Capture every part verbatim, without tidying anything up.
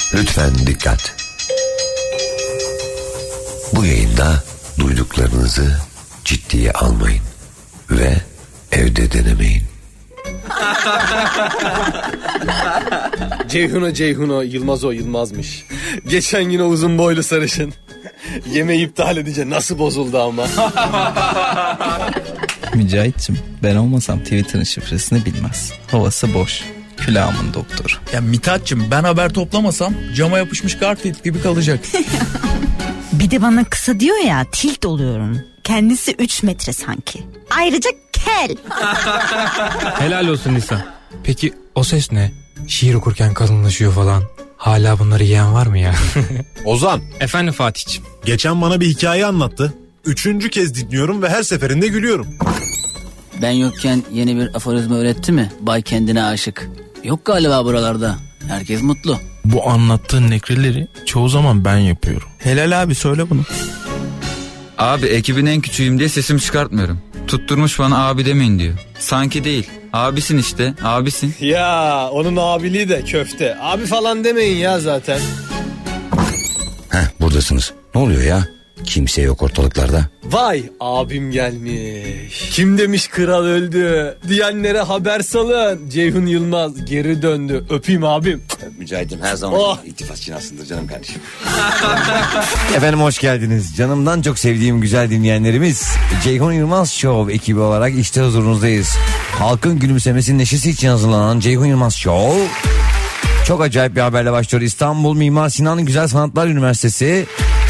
Lütfen dikkat. Bu yayında duyduklarınızı ciddiye almayın ve evde denemeyin. Ceyhun'o Ceyhun'o Yılmaz o Yılmaz'mış. Geçen gün o uzun boylu sarışın yemeği iptal edince nasıl bozuldu ama. Mücahit'cim, ben olmasam Twitter'ın şifresini bilmez. Havası boş. Külahımın doktoru. Ya Mithat'cığım, ben haber toplamasam cama yapışmış Garfield gibi kalacak. Bir de bana kısa diyor ya, tilt oluyorum. Kendisi üç metre sanki. Ayrıca kel. Helal olsun Nisa. Peki o ses ne? Şiir okurken kalınlaşıyor falan. Hala bunları yiyen var mı ya? Ozan. Efendim Fatih'ciğim. Geçen bana bir hikaye anlattı. Üçüncü kez dinliyorum ve her seferinde gülüyorum. Ben yokken yeni bir aforizma öğretti mi? Bay kendine aşık. Yok galiba buralarda. Herkes mutlu. Bu anlattığın nekreleri çoğu zaman ben yapıyorum. Helal abi, söyle bunu. Abi ekibin en küçüğüm diye sesimi çıkartmıyorum. Tutturmuş bana abi demeyin diyor. Sanki değil. Abisin işte, abisin. Ya onun abiliği de köfte. Abi falan demeyin ya zaten. Heh, buradasınız. Ne oluyor ya? Kimse yok ortalıklarda. Vay abim gelmiş. Kim demiş kral öldü? Diyenlere haber salın. Ceyhun Yılmaz geri döndü. Öpeyim abim. Mücahit'im her zaman oh. iltifat cinasındır canım kardeşim. Efendim hoş geldiniz. Canımdan çok sevdiğim güzel dinleyenlerimiz. Ceyhun Yılmaz Show ekibi olarak işte huzurunuzdayız. Halkın gülümsemesinin neşesi için hazırlanan Ceyhun Yılmaz Show. Çok acayip bir haberle başlıyor. İstanbul Mimar Sinan Güzel Sanatlar Üniversitesi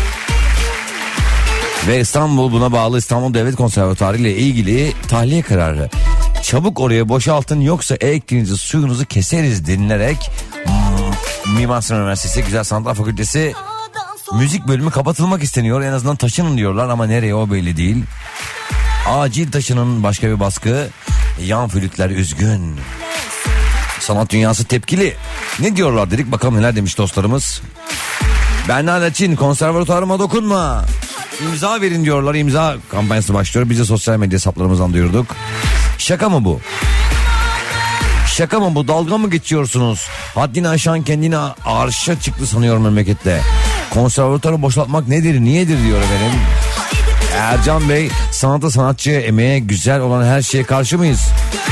ve İstanbul buna bağlı İstanbul Devlet Konservatuarı ile ilgili tahliye kararı. Çabuk oraya boşaltın yoksa elektriğinizi suyunuzu keseriz denilerek hmm, Mimar Sinan Üniversitesi Güzel Sanatlar Fakültesi müzik bölümü kapatılmak isteniyor. En azından taşının diyorlar ama nereye o belli değil. Acil taşının, başka bir baskı. Yan flütler üzgün. Sanat dünyası tepkili. Ne diyorlar dedik, bakalım neler demiş dostlarımız. Berna Laçin, konservatuarıma dokunma. İmza verin diyorlar, imza kampanyası başlıyor. Biz de sosyal medya hesaplarımızdan duyurduk. Şaka mı bu? Şaka mı bu? Dalga mı geçiyorsunuz? Haddini aşan kendini arşa çıktı sanıyor memlekette. Konservatuarı boşaltmak nedir, niyedir diyor efendim. Ercan Bey, sanata, sanatçıya, emeğe, güzel olan her şeye karşı mıyız?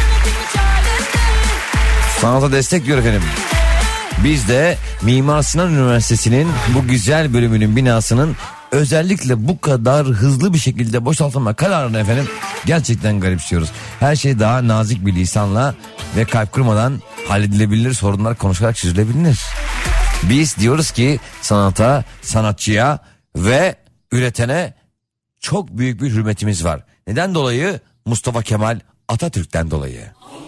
Sanata destek diyor efendim. Biz de Mimar Sinan Üniversitesi'nin bu güzel bölümünün binasının özellikle bu kadar hızlı bir şekilde boşaltılma kararını efendim gerçekten garipsiyoruz. Her şey daha nazik bir lisanla ve kalp kırmadan halledilebilir, sorunlar konuşarak çözülebilir. Biz diyoruz ki sanata, sanatçıya ve üretene çok büyük bir hürmetimiz var. Neden dolayı? Mustafa Kemal Atatürk'ten dolayı.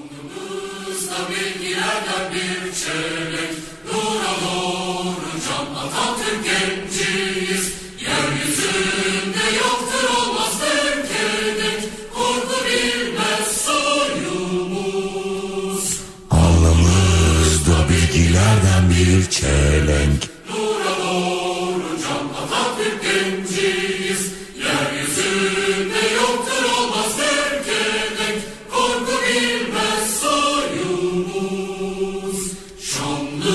Alnımızda bilgilerden bir çelenk. Nura doğru can Atatürk genciyiz. Yeryüzünde yoktur olmazdır kelenk. Korku bilmez soyumuz. Şanlı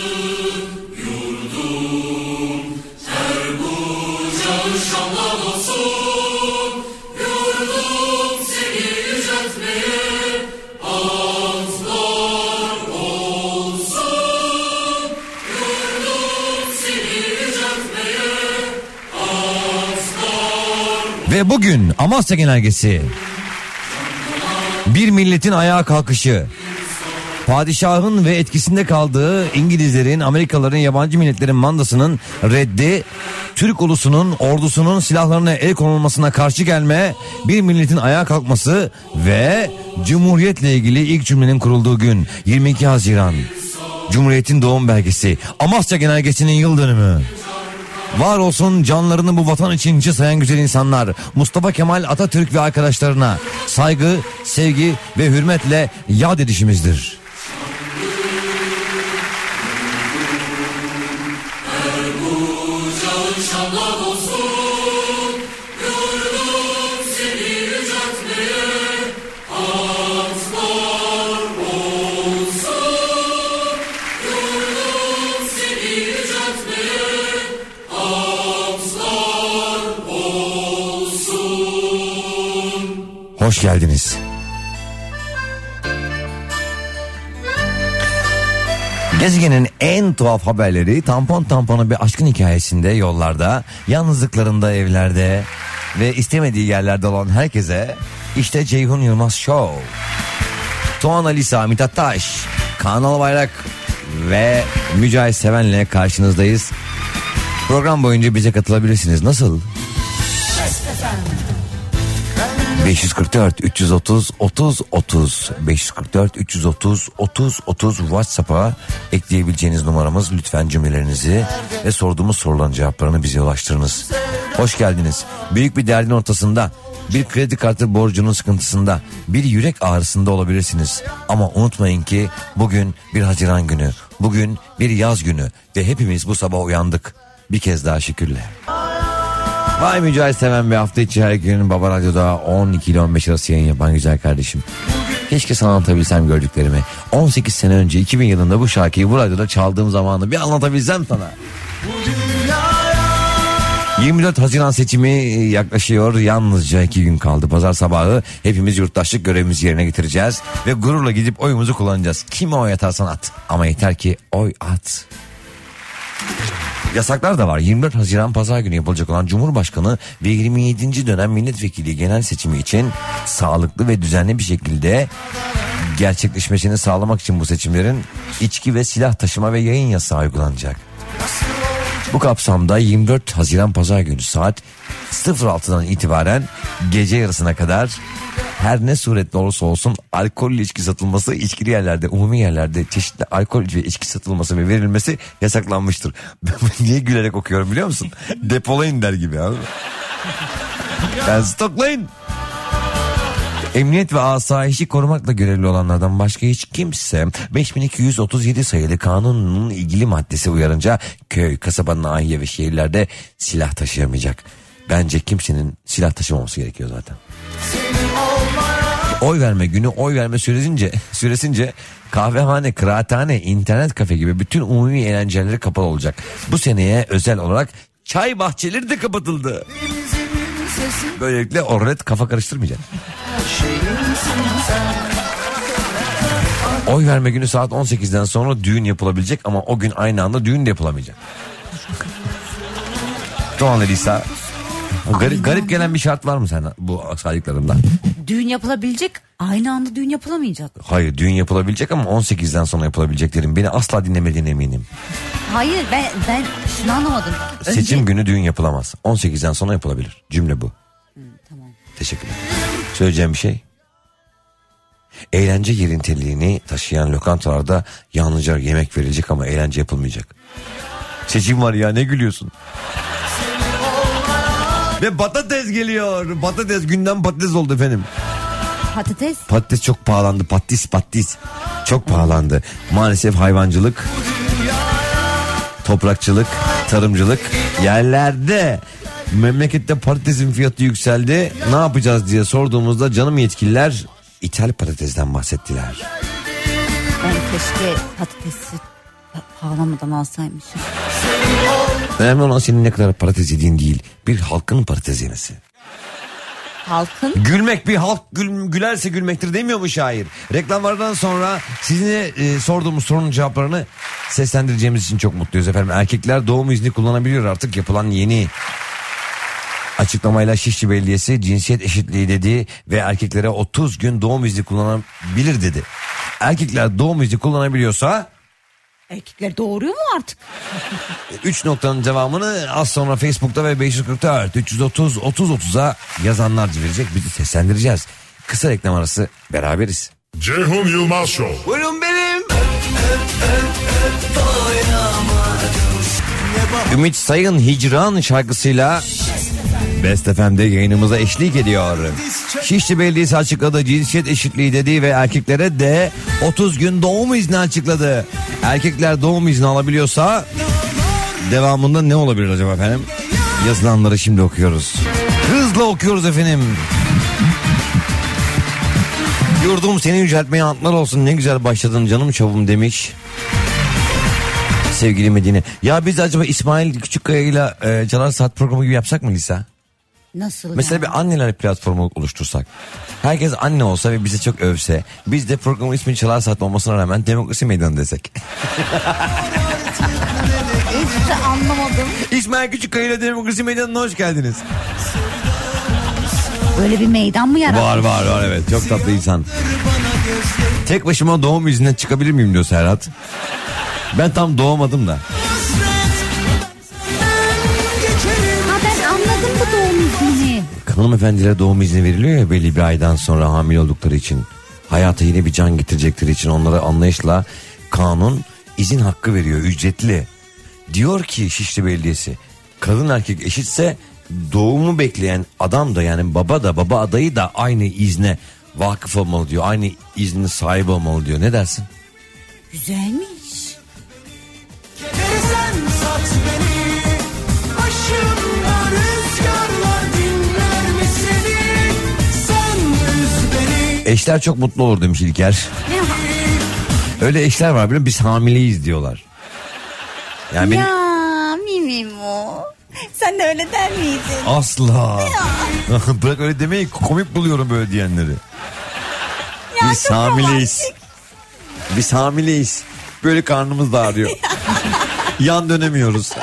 yurdum her bucağı şanlan olsun. Yurdum seni yüceltmeye azlar olsun. Yurdum seni yüceltmeye azlar. Ve bugün Amasya Genelgesi, bir milletin ayağa kalkışı, padişahın ve etkisinde kaldığı İngilizlerin, Amerikalıların, yabancı milletlerin mandasının reddi, Türk ulusunun, ordusunun silahlarına el konulmasına karşı gelme, bir milletin ayağa kalkması ve Cumhuriyetle ilgili ilk cümlenin kurulduğu gün yirmi iki Haziran. Cumhuriyetin doğum belgesi, Amasya Genelgesi'nin yıl dönümü. Var olsun canlarını bu vatan için hiçe sayan güzel insanlar. Mustafa Kemal Atatürk ve arkadaşlarına saygı, sevgi ve hürmetle yad edişimizdir. Her bucağı şanlan olsun. Yurdum seni yüceltmeye azlar olsun. Yurdum seni yüceltmeye Hoş geldiniz. Gezegenin en tuhaf haberleri tampon tampona bir aşkın hikayesinde yollarda, yalnızlıklarında evlerde ve istemediği yerlerde olan herkese işte Ceyhun Yılmaz Show. Tuğan Alisa, Mithat Taş, Kaan Albayrak ve Mücahit Seven'le karşınızdayız. Program boyunca bize katılabilirsiniz. Nasıl? beş yüz kırk dört üç yüz otuz otuz otuz beş yüz kırk dört üç yüz otuz otuz otuz WhatsApp'a ekleyebileceğiniz numaramız. Lütfen cümlelerinizi ve sorduğumuz soruların cevaplarını bize ulaştırınız. Hoş geldiniz. Büyük bir derdin ortasında, bir kredi kartı borcunun sıkıntısında, bir yürek ağrısında olabilirsiniz. Ama unutmayın ki bugün bir Haziran günü, bugün bir yaz günü ve hepimiz bu sabah uyandık. Bir kez daha şükürle. Vay Mücahit Seven, bir hafta içi her günün Baba Radyo'da on iki ile on beş arası yayın yapan güzel kardeşim. Keşke sana anlatabilsem gördüklerimi. on sekiz sene önce iki bin yılında bu şarkıyı bu radyoda çaldığım zamanı bir anlatabilsem sana. yirmi dört Haziran seçimi yaklaşıyor. Yalnızca iki gün kaldı. Pazar sabahı hepimiz yurttaşlık görevimizi yerine getireceğiz. Ve gururla gidip oyumuzu kullanacağız. Kime oy atarsan at. Ama yeter ki oy at. Yasaklar da var. yirmi dört Haziran Pazar günü yapılacak olan Cumhurbaşkanı ve yirmi yedinci dönem milletvekili genel seçimi için sağlıklı ve düzenli bir şekilde gerçekleşmesini sağlamak için bu seçimlerin içki ve silah taşıma ve yayın yasağı uygulanacak. Bu kapsamda yirmi dört Haziran Pazar günü saat altıdan itibaren gece yarısına kadar her ne suretle olursa olsun alkollü içki satılması, içkili yerlerde, umumi yerlerde çeşitli alkol ve içki satılması ve verilmesi yasaklanmıştır. Ben niye gülerek okuyorum biliyor musun? Depolayın der gibi abi. Yani stoklayın. Emniyet ve asayişi korumakla görevli olanlardan başka hiç kimse beş bin iki yüz otuz yedi sayılı kanunun ilgili maddesi uyarınca köy, kasaba, nahiye ve şehirlerde silah taşıyamayacak. Bence kimsenin silah taşımaması gerekiyor zaten. Oy verme günü, oy verme süresince, süresince kahvehane, kıraathane, internet kafe gibi bütün umumi eğlenceleri kapalı olacak. Bu seneye özel olarak çay bahçeleri de kapatıldı. Böylelikle orlet kafa karıştırmayacak. Oy verme günü saat on sekizden sonra düğün yapılabilecek ama o gün aynı anda düğün de yapılamayacak. Doğan Elisa, garip, garip gelen bir şart var mı sana bu saydıklarımdan? Düğün yapılabilecek, aynı anda düğün yapılamayacak. Hayır, düğün yapılabilecek ama on sekizden sonra yapılabilecek derim. Beni asla dinlemediğine eminim. Hayır, ben ben şunu anlamadım. Önce... Seçim günü düğün yapılamaz. on sekizden sonra yapılabilir. Cümle bu. Hı, tamam. Teşekkürler. Söyleyeceğim bir şey. Eğlence yeri niteliğini taşıyan lokantalarda yalnızca yemek verilecek ama eğlence yapılmayacak. Seçim var ya, ne gülüyorsun? Ve patates geliyor. Patates, gündem patates oldu efendim. Patates? Patates çok pahalandı. Patis patis. Çok pahalandı. Maalesef hayvancılık, toprakçılık, tarımcılık yerlerde. Memlekette patatesin fiyatı yükseldi. Ne yapacağız diye sorduğumuzda canım yetkililer ithal patatesden bahsettiler. Ben keşke patatesi pahalamadan alsaymışım. Önemli olan senin ne kadar patates yediğin değil, bir halkın patates yemesi. Halkın? Gülmek, bir halk gül, gülerse gülmektir demiyor mu şair? Reklamlardan sonra sizinle e, sorduğumuz sorunun cevaplarını seslendireceğimiz için çok mutluyuz efendim. Erkekler doğum izni kullanabiliyor artık. Yapılan yeni açıklamayla Şişli Belediyesi cinsiyet eşitliği dedi ve erkeklere otuz gün doğum izni kullanabilir dedi. Erkekler doğum izni kullanabiliyorsa erkekler doğuruyor mu artık? üç noktanın cevabını az sonra Facebook'ta ve beş yüz kırk dört üç yüz otuz otuz otuza yazanlar verecek. Biz de seslendireceğiz. Kısa reklam arası, beraberiz. Ceyhun Yılmaz Show. Buyurun benim. Ümit Sayın Hicran şarkısıyla Best F M'de yayınımıza eşlik ediyor. Şişli Belediyesi açıkladı, cinsiyet eşitliği dedi ve erkeklere de otuz gün doğum izni açıkladı. Erkekler doğum izni alabiliyorsa devamında ne olabilir acaba efendim? Yazılanları şimdi okuyoruz. Hızla okuyoruz efendim. Yurdum seni yüceltmeye antlar olsun, ne güzel başladın canım çavuğum demiş sevgili Medine. Ya biz acaba İsmail Küçükkaya ile e, Çalar Saat programı gibi yapsak mı Lisa? Nasıl Mesela yani? bir anneler platformu oluştursak. Herkes anne olsa ve bize çok övse. Biz de programın ismini Çalar Saat olmasına rağmen Demokrasi Meydanı desek. Hiç anlamadım. İsmail Küçükkaya ile Demokrasi Meydanı'na hoş geldiniz. Böyle bir meydan mı yarattın? Var var var evet, çok tatlı insan. Tek başıma doğum izinden çıkabilir miyim diyor Serhat. Ben tam doğmadım da. Ha ben anladım bu doğum iznini. Hanımefendilere doğum izni veriliyor ya belli bir aydan sonra hamile oldukları için. Hayata yine bir can getirecekleri için onlara anlayışla kanun izin hakkı veriyor, ücretli. Diyor ki Şişli Belediyesi, kadın erkek eşitse doğumu bekleyen adam da yani baba da baba adayı da aynı izne vakıf olmalı diyor. Aynı iznin sahibi olmalı diyor. Ne dersin? Güzelmiş. Sen sat beni, başımda rüzgarlar dinler mi seni? Sen üz beni. Eşler çok mutlu olur demiş İlker. Öyle eşler var biliyor musun? Biz hamileyiz diyorlar. Yani benim... Ya Mimimo. Sen de öyle der miydin? Asla. Bırak öyle demeyi, komik buluyorum böyle diyenleri. Ya Biz çok hamileyiz. romantik. Biz hamileyiz. Böyle karnımız da ağrıyor. Yan dönemiyoruz.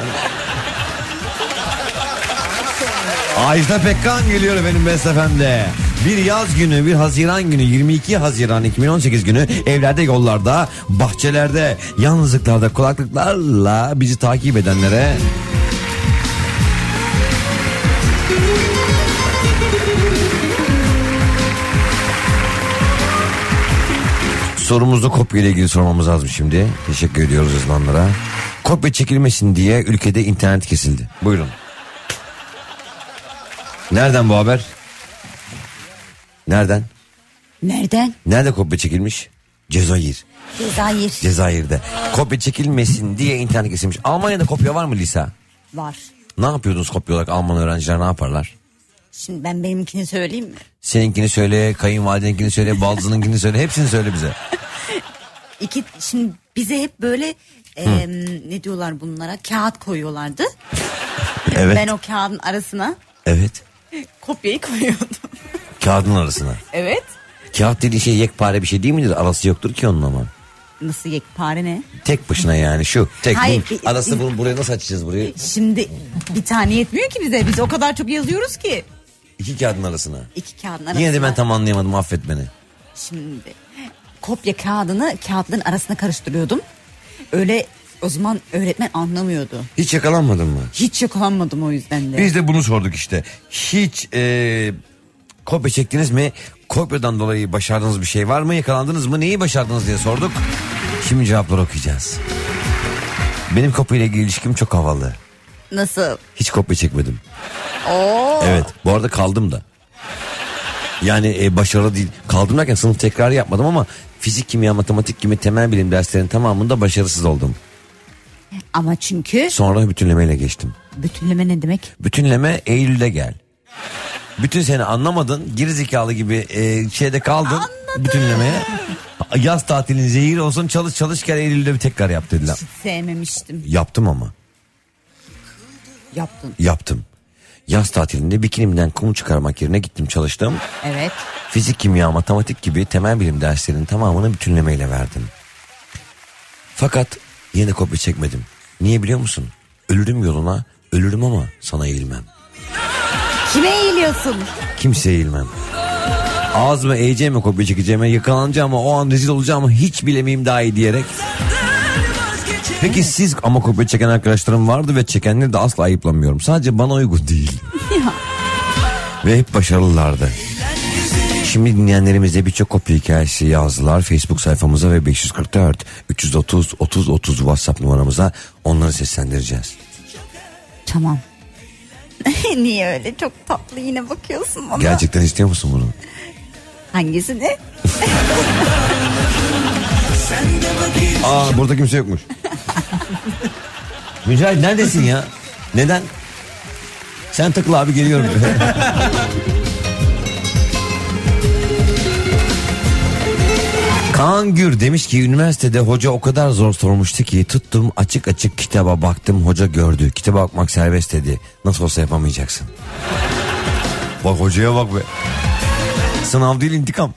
Ajda Pekkan geliyor efendim Best F M'de. Bir yaz günü, bir Haziran günü, yirmi iki Haziran iki bin on sekiz günü evlerde, yollarda, bahçelerde, yalnızlıklarda, kulaklıklarla bizi takip edenlere sorumuzu kopya ile ilgili sormamız lazım şimdi. Teşekkür ediyoruz yazılanlara. Kopya çekilmesin diye ülkede internet kesildi. Buyurun. Nereden bu haber? Nereden? Nereden? Nerede kopya çekilmiş? Cezayir. Cezayir. Cezayir'de. Kopya çekilmesin diye internet kesilmiş. Almanya'da kopya var mı Lisa? Var. Ne yapıyordunuz kopya olarak? Alman öğrenciler ne yaparlar? Şimdi ben benimkini söyleyeyim mi? Seninkini söyle, kayınvalideninkini söyle, baldızınınkini söyle, hepsini söyle bize. İki, şimdi bize hep böyle e, ne diyorlar bunlara? Kağıt koyuyorlardı. Evet. Ben o kağıdın arasına Evet. kopyayı koyuyordum. Kağıdın arasına. Evet. Kağıt dediğin şey yekpare bir şey değil midir? Arası yoktur ki onun ama. Nasıl yekpare ne? Tek başına yani şu. Tek. Hayır, Bunun, bir- arasında bir- bunu buraya nasıl açacağız burayı? Şimdi bir tane yetmiyor ki bize. Biz o kadar çok yazıyoruz ki. İki kağıdın arasına. İki kağıdın arasına. Yine de ben tam anlayamadım, affet beni. Şimdi kopya kağıdını kağıtların arasına karıştırıyordum. Öyle o zaman öğretmen anlamıyordu. Hiç yakalanmadın mı? Hiç yakalanmadım o yüzden de. Biz de bunu sorduk işte. Hiç e, kopya çektiniz mi? Kopyadan dolayı başardığınız bir şey var mı? Yakalandınız mı? Neyi başardınız diye sorduk. Şimdi cevapları okuyacağız. Benim kopyayla ilgili ilişkim çok havalı. Nasıl? Hiç kopya çekmedim. Oo. Evet, bu arada kaldım da. Yani e, başarılı değil. Kaldım derken sınıf tekrarı yapmadım ama fizik, kimya, matematik gibi temel bilim derslerinin tamamında başarısız oldum. Ama çünkü Sonra bütünlemeyle geçtim. bütünleme ne demek? Bütünleme Eylül'de gel. Bütün sene anlamadın, gerizekalı gibi e, şeyde kaldın. Anladım. Bütünlemeye. Yaz tatilin zehir olsun, çalış çalış gel Eylül'de bir tekrar yap dediler. Hiç sevmemiştim. Yaptım ama. Yaptın. Yaptım. Yaz tatilinde bikinimden kum çıkarmak yerine gittim çalıştım. Evet. Fizik, kimya, matematik gibi temel bilim derslerinin tamamını bütünlemeyle verdim. Fakat yine kopya çekmedim. Niye biliyor musun? Ölürüm yoluna, ölürüm ama sana eğilmem. Kime eğiliyorsun? Kimseye eğilmem. Ağzıma eğeceğime kopya çekeceğime, yakalanacağım ama o an rezil olacağımı hiç bilemeyeyim daha iyi diyerek. Peki siz ama kopya çeken arkadaşlarım vardı ve çekenleri de asla ayıplamıyorum. Sadece bana uygun değil. Ve hep başarılılardı. Şimdi dinleyenlerimize birçok kopya hikayesi yazdılar. Facebook sayfamıza ve beş yüz kırk dört üç yüz otuz otuz otuz WhatsApp numaramıza onları seslendireceğiz. Tamam. Niye öyle çok tatlı yine bakıyorsun bana? Gerçekten istiyor musun bunu? Hangisini? Aa, burada kimse yokmuş. Mücahit neredesin ya? Neden? Sen takıl abi, geliyorum. Kaan Gür demiş ki üniversitede hoca o kadar zor sormuştu ki tuttum açık açık kitaba baktım, hoca gördü. Kitaba bakmak serbest dedi. Nasıl olsa yapamayacaksın. Bak hocaya bak be. Sınav değil intikam.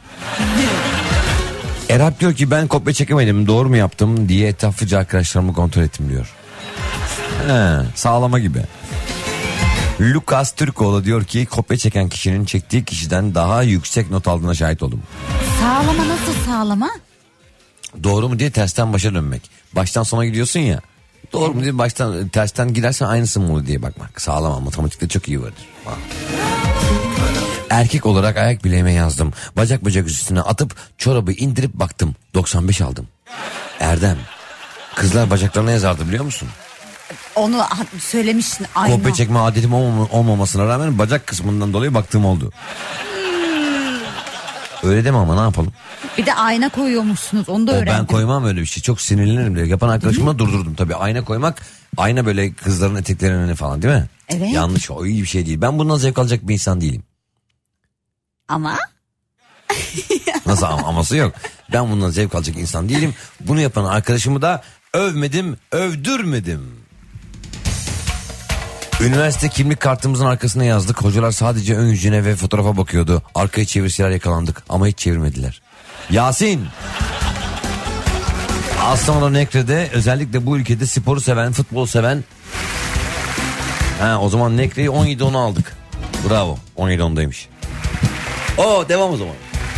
Erap diyor ki ben kopya çekemedim, doğru mu yaptım diye etraflıca arkadaşlarımı kontrol ettim diyor. He, sağlama gibi. Lucas Türkoğlu diyor ki kopya çeken kişinin çektiği kişiden daha yüksek not aldığına şahit oldum. Sağlama nasıl sağlama? Doğru mu diye tersten başa dönmek. Baştan sona gidiyorsun ya. Doğru mu diye baştan tersten gidersen aynısı mı olur diye bakmak. Sağlama, matematikte çok iyi vardır. Ha. Erkek olarak ayak bileğime yazdım. Bacak bacak üstüne atıp çorabı indirip baktım. doksan beş aldım. Erdem. Kızlar bacaklarına yazardı biliyor musun? Onu söylemiştin. Aynen. Kopya çekme adetim olmam- olmamasına rağmen bacak kısmından dolayı baktığım oldu. Öyle deme ama ne yapalım? Bir de ayna koyuyormuşsunuz, onu da O öğrendim. ben koymam öyle bir şey. Çok sinirlenirim diyor. Yapan arkadaşımla durdurdum tabii. Ayna koymak, ayna böyle kızların eteklerine falan değil mi? Evet. Yanlış, o iyi bir şey değil. Ben bundan zevk alacak bir insan değilim. Ama Nasıl ama, aması yok. Ben bundan zevk alacak insan değilim. Bunu yapan arkadaşımı da övmedim, övdürmedim. Üniversite kimlik kartımızın arkasına yazdık. Hocalar sadece ön yüzüne ve fotoğrafa bakıyordu. Arkayı çevirseler yakalandık ama hiç çevirmediler. Yasin. Aslanlı Nekre'de özellikle bu ülkede sporu seven, futbol seven. Ha, o zaman Nekre'yi on yedi ona aldık. Bravo, on yedi ondaymış. Oo, devam o zaman.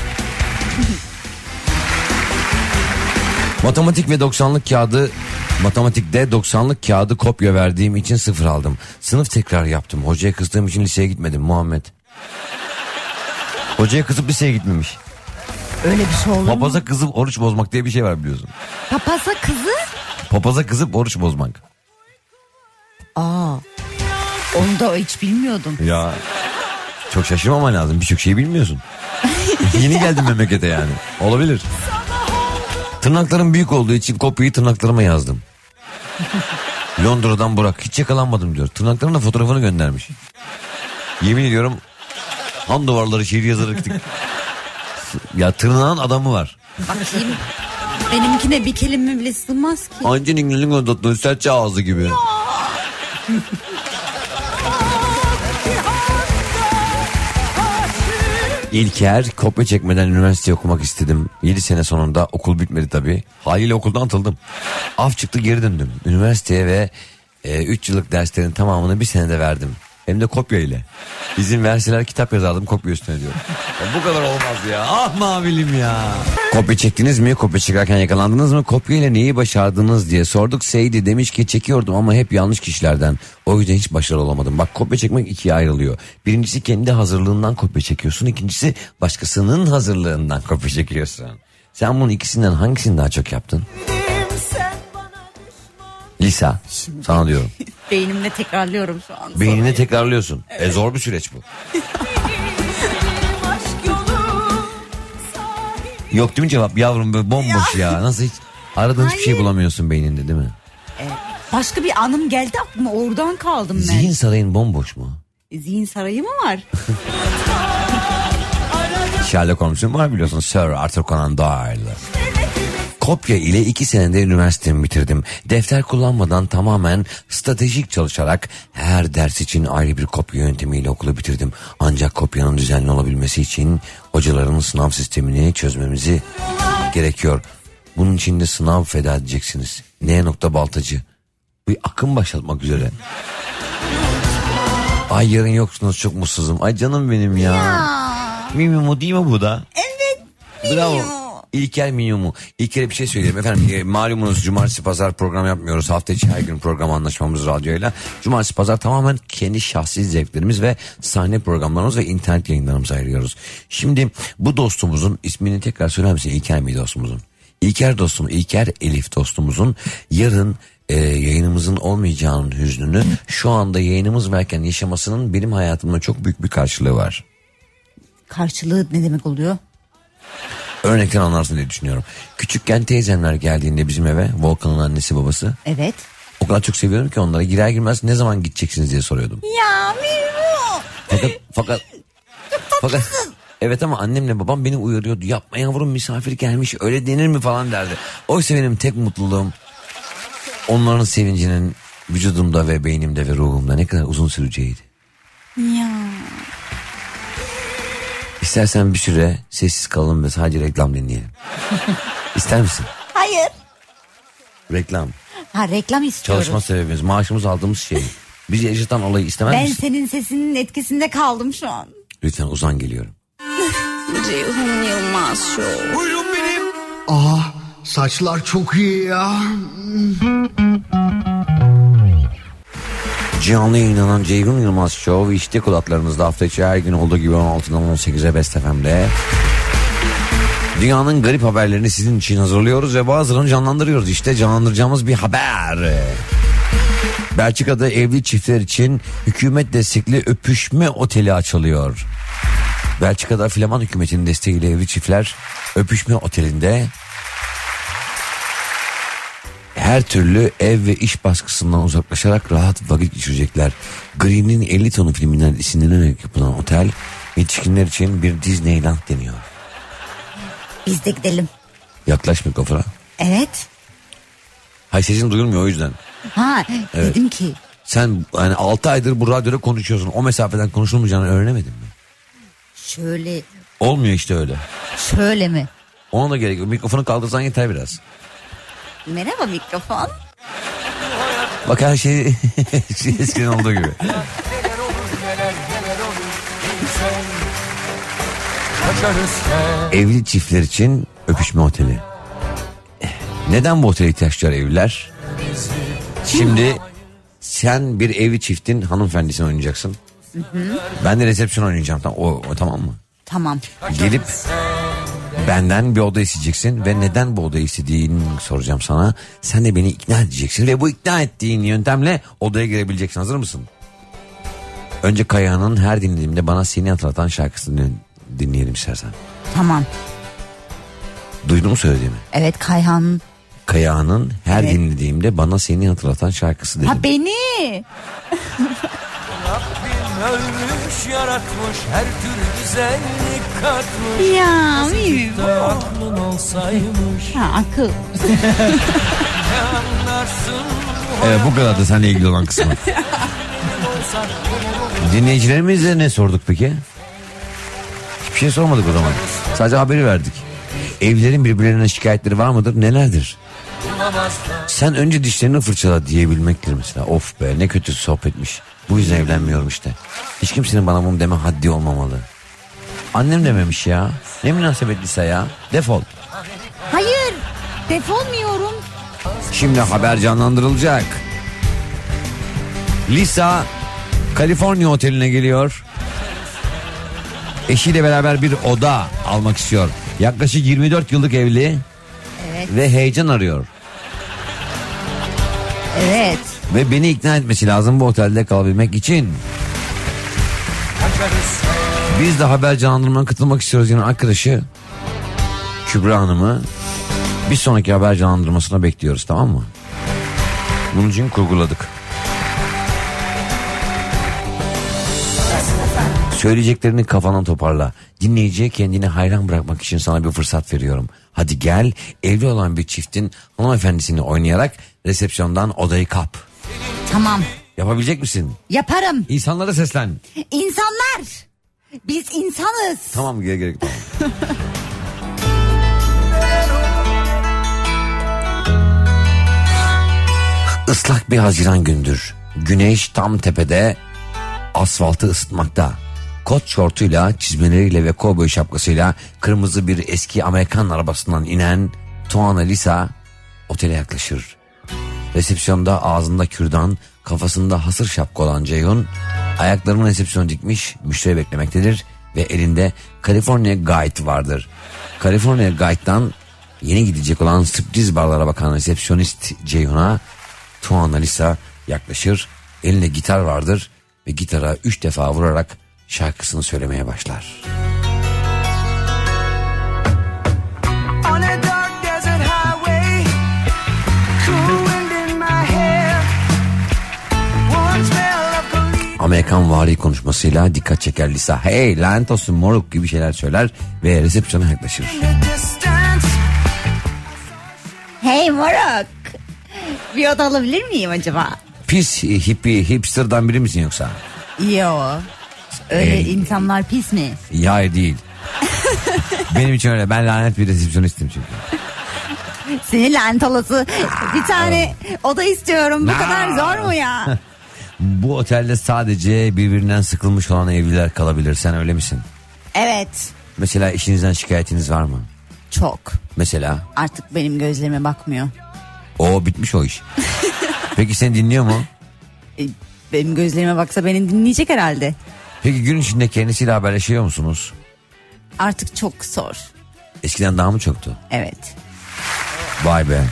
Matematik ve doksanlık kağıdı Matematikte doksanlık kağıdı kopya verdiğim için sıfır aldım. Sınıf tekrar yaptım. Hocaya kızdığım için liseye gitmedim Muhammed. Hocaya kızıp liseye gitmemiş. öyle bir şey olur mu? Papaza kızıp oruç bozmak diye bir şey var biliyorsun. Papaza kızı? Papaza kızıp oruç bozmak. Aa, onu da hiç bilmiyordum. Ya çok şaşırmaman lazım. Birçok şeyi bilmiyorsun. Yeni geldim memlekete yani. Olabilir. Tırnaklarım büyük olduğu için kopyayı tırnaklarıma yazdım. Londra'dan Burak. Hiç yakalanmadım diyor. Tırnaklarının da fotoğrafını göndermiş. Yemin ediyorum han duvarları şiir yazarak gittik. Ya tırnağın adamı var. Bakayım. Benimkine bir kelime bile sığmaz ki. Anca İngiliz'in gönderdiği serçe ağzı gibi. İlker, kopya çekmeden üniversite okumak istedim. yedi sene sonunda okul bitmedi tabii. Haliyle okuldan atıldım. Af çıktı, geri döndüm. Üniversiteye ve üç yıllık derslerin tamamını bir senede verdim. Hem de kopya ile. İzin verseler kitap yazardım kopya üstüne diyorum. Ya bu kadar olmaz ya. Ah mavilim ya. Kopya çektiniz mi? Kopya çekerken yakalandınız mı? Kopya ile neyi başardınız diye sorduk. Seydi demiş ki çekiyordum ama hep yanlış kişilerden. O yüzden hiç başarılı olamadım. Bak, kopya çekmek ikiye ayrılıyor. Birincisi kendi hazırlığından kopya çekiyorsun. İkincisi başkasının hazırlığından kopya çekiyorsun. Sen bunun ikisinden hangisini daha çok yaptın? Lisa, sana diyorum. Beynimle tekrarlıyorum şu an. Beynine tekrarlıyorsun. Evet. E zor bir süreç bu. Yok değil mi cevap yavrum, böyle bomboş ya. ya. Nasıl hiç aradığın hiçbir şey bulamıyorsun beyninde değil mi? Evet. Başka bir anım geldi aklıma, oradan kaldım ben. Zihin sarayın bomboş mu? Zihin sarayı mı var? Sherlock Holmes'un var biliyorsun, Sir Arthur Conan Doyle. Kopya ile iki senede üniversitemi bitirdim. Defter kullanmadan tamamen stratejik çalışarak her ders için ayrı bir kopya yöntemiyle okulu bitirdim. Ancak kopyanın düzenli olabilmesi için hocaların sınav sistemini çözmemizi gerekiyor. Bunun için de sınav feda edeceksiniz. N. Baltacı. Bir akım başlatmak üzere. Ay yarın yoksunuz, çok mutsuzum. Ay canım benim ya. ya. Mimimu değil mi bu da? Evet. Bravo. İlker Minyumu. İlker'e bir şey söyleyeyim efendim. E, malumunuz cumartesi pazar program yapmıyoruz. Hafta içi her gün program anlaşmamız radyoyla. Cumartesi pazar tamamen kendi şahsi zevklerimiz ve sahne programlarımız ve internet yayınlarımızı ayırıyoruz. Şimdi bu dostumuzun ismini tekrar söyler misin? İlker mi dostumuzun? İlker dostum, İlker Elif dostumuzun yarın e, yayınımızın olmayacağının hüznünü şu anda yayınımız varken yaşamasının benim hayatımda çok büyük bir karşılığı var. Karşılığı ne demek oluyor? Örnekten anlarsın diye düşünüyorum. Küçükken teyzemler geldiğinde bizim eve, Volkan'ın annesi babası. Evet. O kadar çok seviyorum ki onlara, girer girmez ne zaman gideceksiniz diye soruyordum. Ya Miru. Fakat fakat fakat Evet ama annemle babam beni uyarıyordu. Yapma yavrum, misafir gelmiş, öyle denir mi falan derdi. Oysa benim tek mutluluğum onların sevincinin vücudumda ve beynimde ve ruhumda ne kadar uzun süreceğiydi. Ya. İstersen bir süre sessiz kalalım ve sadece reklam dinleyelim. İster misin? Hayır. Reklam. Ha, reklam istiyoruz. Çalışma sebebimiz, maaşımız, aldığımız şey. Bizi yaşatan olayı istemez Ben misin? senin sesinin etkisinde kaldım şu an. Lütfen uzan, geliyorum. Ceyhun Yılmaz Show. Buyurun benim. Aa, saçlar çok iyi ya. Canlı yayınlanan Ceyhun Yılmaz Show işte kulaklarınızda hafta içi her gün olduğu gibi on altıdan on sekize Best F M'de. Dünyanın garip haberlerini sizin için hazırlıyoruz ve bazılarını canlandırıyoruz. İşte canlandıracağımız bir haber. Belçika'da evli çiftler için hükümet destekli öpüşme oteli açılıyor. Belçika'da Flaman hükümetinin desteğiyle evli çiftler öpüşme otelinde her türlü ev ve iş baskısından uzaklaşarak rahat vakit geçirecekler. Green'in elli tonu filminden esinlenerek yapılan otel yetişkinler için bir Disneyland deniyor. Biz de gidelim. Yaklaş mikrofona. Evet. Hay, sesin duyulmuyor o yüzden. Ha, Evet. dedim ki. Sen yani altı aydır bu radyoda konuşuyorsun. O mesafeden konuşulmayacağını öğrenemedin mi? Şöyle. Olmuyor işte öyle. Şöyle mi? Ona da gerek yok. Mikrofonu kaldırsan yeter biraz. Merhaba mikrofon. Bak her şey eskiden olduğu gibi. Evli çiftler için öpüşme oteli. Neden bu otele ihtiyaçlar evliler? Şimdi sen bir evli çiftin hanımefendisini oynayacaksın. Hı hı. Ben de resepsiyon oynayacağım. Tamam, o, o tamam mı? Tamam. Gelip benden bir oda isteyeceksin ve neden bu odayı istediğini soracağım sana. Sen de beni ikna edeceksin ve bu ikna ettiğin yöntemle odaya girebileceksin. Hazır mısın? Önce Kaya'nın her dinlediğimde bana seni hatırlatan şarkısını dinleyelim istersen. Tamam. Duydun mu söylediğimi? Evet, Kayhan. Kaya'nın her Evet. dinlediğimde bana seni hatırlatan şarkısı dedim. Ha, beni. Ölmüş yaratmış, her türlü güzellik katmış. Ya, Azıcık da mi? aklın olsaymış. Ha, akıl. Evet, bu kadar da seninle ilgili olan kısmı. Dinleyicilerimize ne sorduk peki? Hiçbir şey sormadık o zaman. Sadece haberi verdik. Evlilerin birbirlerine şikayetleri var mıdır? Nelerdir? Sen önce dişlerini fırçala diyebilmektir mesela. Of be, ne kötü sohbetmiş. Bu yüzden evlenmiyorum işte. Hiç kimsenin bana bunu deme haddi olmamalı. Annem dememiş ya. Ne münasebetliyse ya. Defol. Hayır. Defolmuyorum. Şimdi haber canlandırılacak. Lisa Kaliforniya oteline geliyor. Eşiyle beraber bir oda almak istiyor. Yaklaşık yirmi dört yıllık evli. Evet. Ve heyecan arıyor. Evet. Ve beni ikna etmesi lazım bu otelde kalabilmek için. Biz de haber canlandırmaya katılmak istiyoruz. Yani arkadaşı Kübra Hanım'ı bir sonraki haber canlandırmasına bekliyoruz, tamam mı? Bunun için kurguladık. Söyleyeceklerini kafandan toparla. Dinleyiciye kendini hayran bırakmak için sana bir fırsat veriyorum. Hadi gel, evli olan bir çiftin hanımefendisini oynayarak resepsiyondan odayı kap. Tamam. Yapabilecek misin? Yaparım. İnsanlara seslen. İnsanlar. Biz insanız. Tamam, gerek gerek tamam. Islak bir Haziran gündür. Güneş tam tepede, asfaltı ısıtmakta. Kot şortuyla, çizmeleriyle ve kovboy şapkasıyla kırmızı bir eski Amerikan arabasından inen Tuana Lisa otele yaklaşır. Resepsiyonda ağzında kürdan, kafasında hasır şapka olan Ceyhun ayaklarını resepsiyona dikmiş müşteri beklemektedir ve elinde California Guide vardır. California Guide'dan yeni gidecek olan sürpriz barlara bakan resepsiyonist Ceyhun'a Tuana Lisa yaklaşır. Elinde gitar vardır ve gitara üç defa vurarak şarkısını söylemeye başlar. Amerikan vari konuşmasıyla dikkat çeker Lisa. Hey lanet olsun moruk gibi şeyler söyler ve resepsiyona yaklaşır. Hey moruk. Bir oda alabilir miyim acaba? Pis hippie hipsterdan biri misin yoksa? Yo. Öyle Hey. insanlar pis mi? Ya hayır değil. Benim için öyle. Ben lanet bir resepsiyonistim çünkü. Seni lanet olası. Bir tane oda istiyorum. Bu kadar zor mu ya? Bu otelde sadece birbirinden sıkılmış olan evliler kalabilir. Sen öyle misin? Evet. Mesela işinizden şikayetiniz var mı? Çok. Mesela? Artık benim gözlerime bakmıyor. O bitmiş o iş. Peki seni dinliyor mu? E, benim gözlerime baksa beni dinleyecek herhalde. Peki gün içinde kendisiyle haberleşiyor musunuz? Artık çok zor. Eskiden daha mı çoktu? Evet. Vay be.